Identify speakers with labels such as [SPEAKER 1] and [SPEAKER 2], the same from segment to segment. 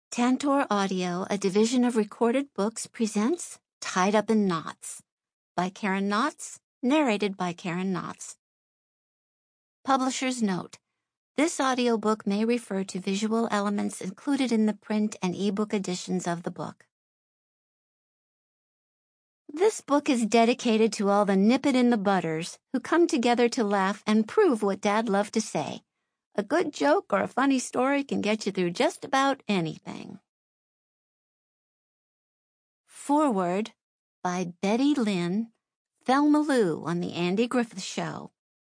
[SPEAKER 1] Tantor Audio, a division of Recorded Books, presents Tied Up in Knots by Karen Knotts, narrated by Karen Knotts. Publisher's note: this audiobook may refer to visual elements included in the print and ebook editions of the book. This book is dedicated to all the nip-it-in-the-butters who come together to laugh and prove what Dad loved to say. A good joke or a funny story can get you through just about anything. Foreword by Betty Lynn, Thelma Lou on The Andy Griffith Show.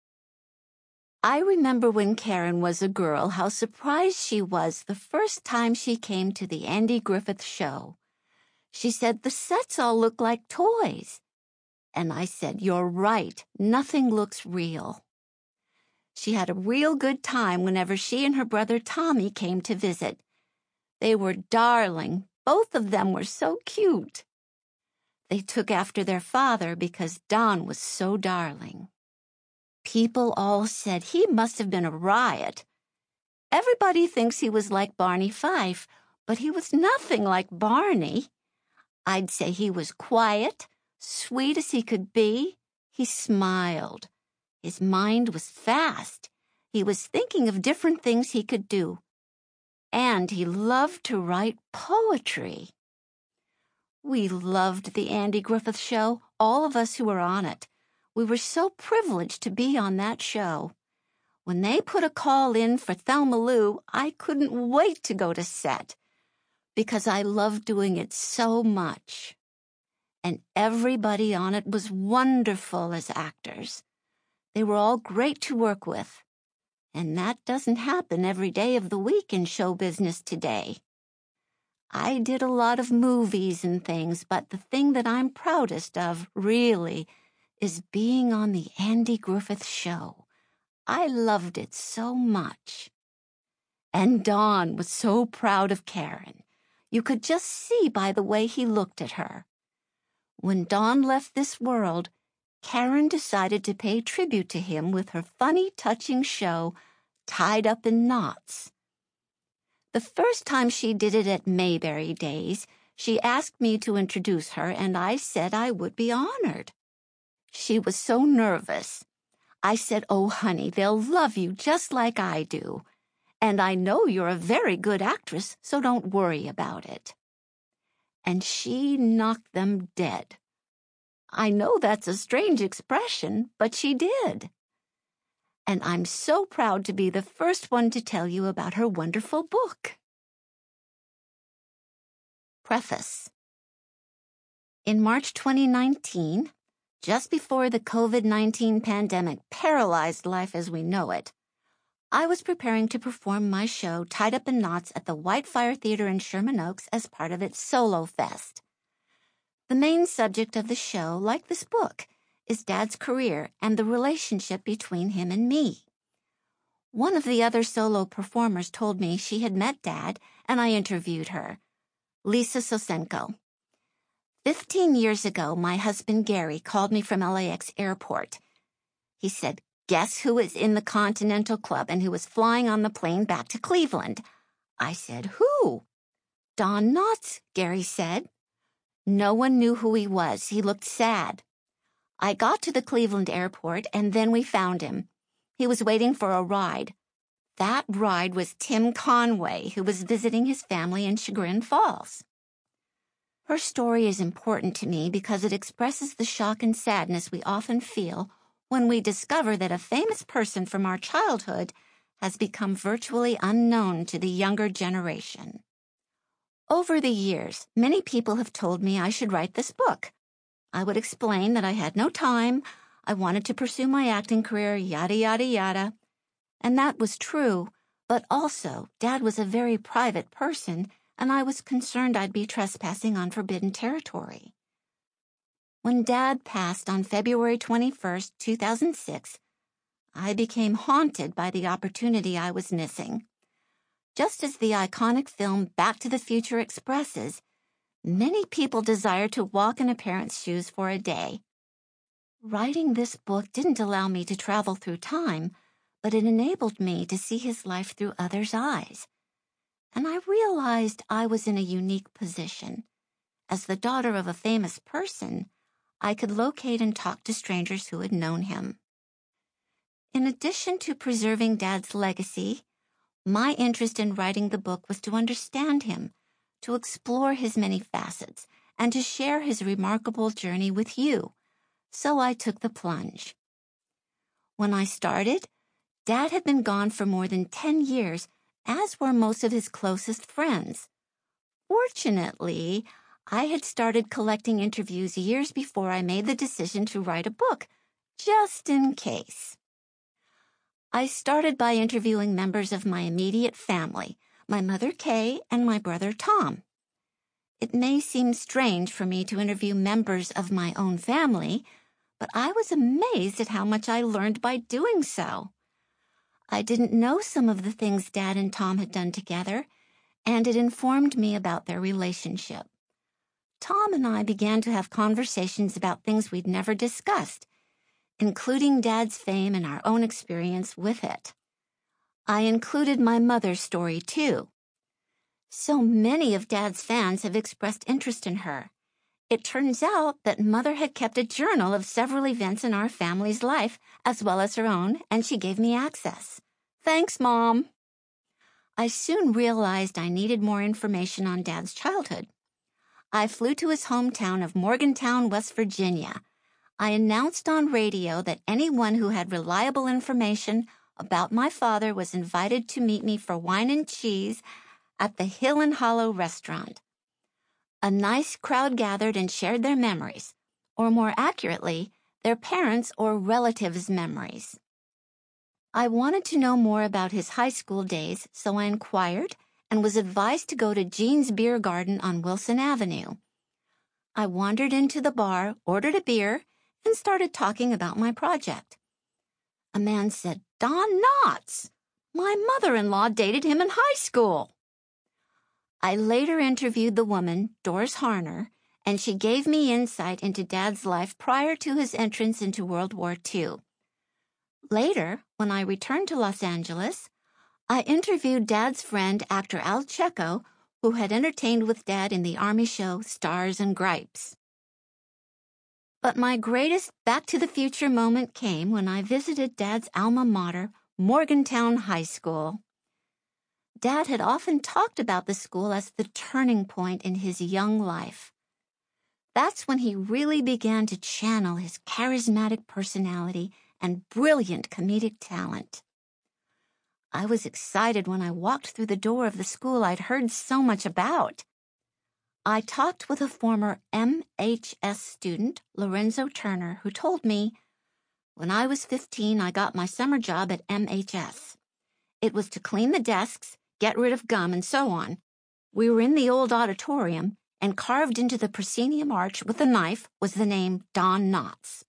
[SPEAKER 1] I remember when Karen was a girl how surprised she was the first time she came to The Andy Griffith Show. She said, "The sets all look like toys." And I said, "You're right, nothing looks real." She had a real good time whenever she and her brother Tommy came to visit. They were darling. Both of them were so cute. They took after their father because Don was so darling. People all said he must have been a riot. Everybody thinks he was like Barney Fife, but he was nothing like Barney. I'd say he was quiet, sweet as he could be. He smiled. His mind was fast. He was thinking of different things he could do. And he loved to write poetry. We loved the Andy Griffith Show, all of us who were on it. We were so privileged to be on that show. When they put a call in for Thelma Lou, I couldn't wait to go to set, because I loved doing it so much. And everybody on it was wonderful as actors. They were all great to work with. And that doesn't happen every day of the week in show business today. I did a lot of movies and things, but the thing that I'm proudest of, really, is being on the Andy Griffith Show. I loved it so much. And Don was so proud of Karen. You could just see by the way he looked at her. When Don left this world, Karen decided to pay tribute to him with her funny, touching show, Tied Up in Knots. The first time she did it at Mayberry Days, she asked me to introduce her, and I said I would be honored. She was so nervous. I said, "Oh, honey, they'll love you just like I do. And I know you're a very good actress, so don't worry about it." And she knocked them dead. I know that's a strange expression, but she did. And I'm so proud to be the first one to tell you about her wonderful book. Preface. In March 2019, just before the COVID-19 pandemic paralyzed life as we know it, I was preparing to perform my show Tied Up in Knots at the Whitefire Theater in Sherman Oaks as part of its Solo Fest. The main subject of the show, like this book, is Dad's career and the relationship between him and me. One of the other solo performers told me she had met Dad, and I interviewed her, Lisa Sosenko. 15 years ago, my husband Gary called me from LAX airport. He said, "Guess who is in the Continental Club and who was flying on the plane back to Cleveland?" I said, "Who?" "Don Knotts," Gary said. No one knew who he was. He looked sad. I got to the Cleveland airport, and then we found him. He was waiting for a ride. That ride was Tim Conway, who was visiting his family in Chagrin Falls. Her story is important to me because it expresses the shock and sadness we often feel when we discover that a famous person from our childhood has become virtually unknown to the younger generation. Over the years, many people have told me I should write this book. I would explain that I had no time, I wanted to pursue my acting career, yada, yada, yada. And that was true, but also Dad was a very private person, and I was concerned I'd be trespassing on forbidden territory. When Dad passed on February 21st, 2006, I became haunted by the opportunity I was missing. Just as the iconic film Back to the Future expresses, many people desire to walk in a parent's shoes for a day. Writing this book didn't allow me to travel through time, but it enabled me to see his life through others' eyes. and I realized I was in a unique position. As the daughter of a famous person, I could locate and talk to strangers who had known him. In addition to preserving Dad's legacy, my interest in writing the book was to understand him, to explore his many facets, and to share his remarkable journey with you. So I took the plunge. When I started, Dad had been gone for more than 10 years, as were most of his closest friends. Fortunately, I had started collecting interviews years before I made the decision to write a book, just in case. I started by interviewing members of my immediate family, my mother Kay and my brother Tom. It may seem strange for me to interview members of my own family, but I was amazed at how much I learned by doing so. I didn't know some of the things Dad and Tom had done together, and it informed me about their relationship. Tom and I began to have conversations about things we'd never discussed, including Dad's fame and our own experience with it. I included my mother's story, too. So many of Dad's fans have expressed interest in her. It turns out that Mother had kept a journal of several events in our family's life, as well as her own, and she gave me access. Thanks, Mom. I soon realized I needed more information on Dad's childhood. I flew to his hometown of Morgantown, West Virginia. I announced on radio that anyone who had reliable information about my father was invited to meet me for wine and cheese at the Hill and Hollow restaurant. A nice crowd gathered and shared their memories, or more accurately, their parents' or relatives' memories. I wanted to know more about his high school days, so I inquired and was advised to go to Jean's Beer Garden on Wilson Avenue. I wandered into the bar, ordered a beer, and started talking about my project. A man said, "Don Knotts! My mother-in-law dated him in high school." I later interviewed the woman, Doris Harner, and she gave me insight into Dad's life prior to his entrance into World War II. Later, when I returned to Los Angeles, I interviewed Dad's friend, actor Al Checo, who had entertained with Dad in the Army show Stars and Gripes. But my greatest Back to the Future moment came when I visited Dad's alma mater, Morgantown High School. Dad had often talked about the school as the turning point in his young life. That's when he really began to channel his charismatic personality and brilliant comedic talent. I was excited when I walked through the door of the school I'd heard so much about. I talked with a former MHS student, Lorenzo Turner, who told me, "When I was 15, I got my summer job at MHS. It was to clean the desks, get rid of gum, and so on. We were in the old auditorium, and carved into the proscenium arch with a knife was the name Don Knotts."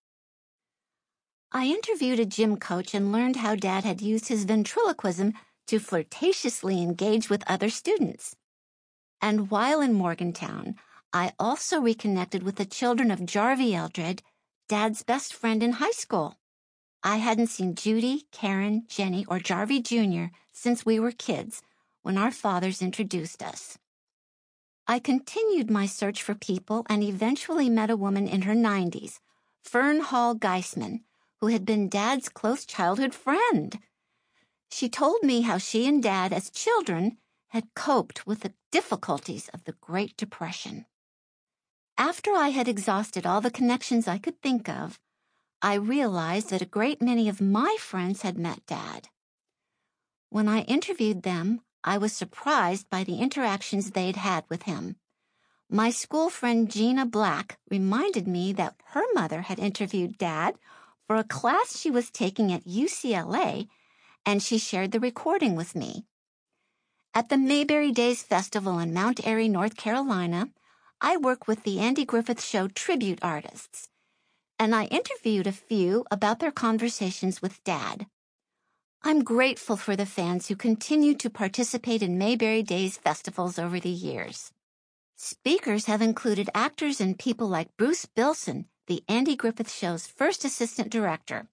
[SPEAKER 1] I interviewed a gym coach and learned how Dad had used his ventriloquism to flirtatiously engage with other students. And while in Morgantown, I also reconnected with the children of Jarvie Eldred, Dad's best friend in high school. I hadn't seen Judy, Karen, Jenny, or Jarvie Jr. since we were kids, when our fathers introduced us. I continued my search for people and eventually met a woman in her 90s, Fern Hall Geisman, who had been Dad's close childhood friend. She told me how she and Dad, as children, had coped with the difficulties of the Great Depression. After I had exhausted all the connections I could think of, I realized that a great many of my friends had met Dad. When I interviewed them, I was surprised by the interactions they'd had with him. My school friend Gina Black reminded me that her mother had interviewed Dad for a class she was taking at UCLA, and she shared the recording with me. At the Mayberry Days Festival in Mount Airy, North Carolina, I work with the Andy Griffith Show tribute artists, and I interviewed a few about their conversations with Dad. I'm grateful for the fans who continue to participate in Mayberry Days festivals over the years. Speakers have included actors and people like Bruce Bilson, the Andy Griffith Show's first assistant director.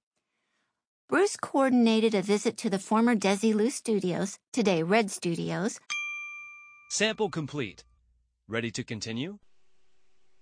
[SPEAKER 1] Bruce coordinated a visit to the former Desilu Studios, today Red Studios,
[SPEAKER 2] Sample complete. Ready to continue?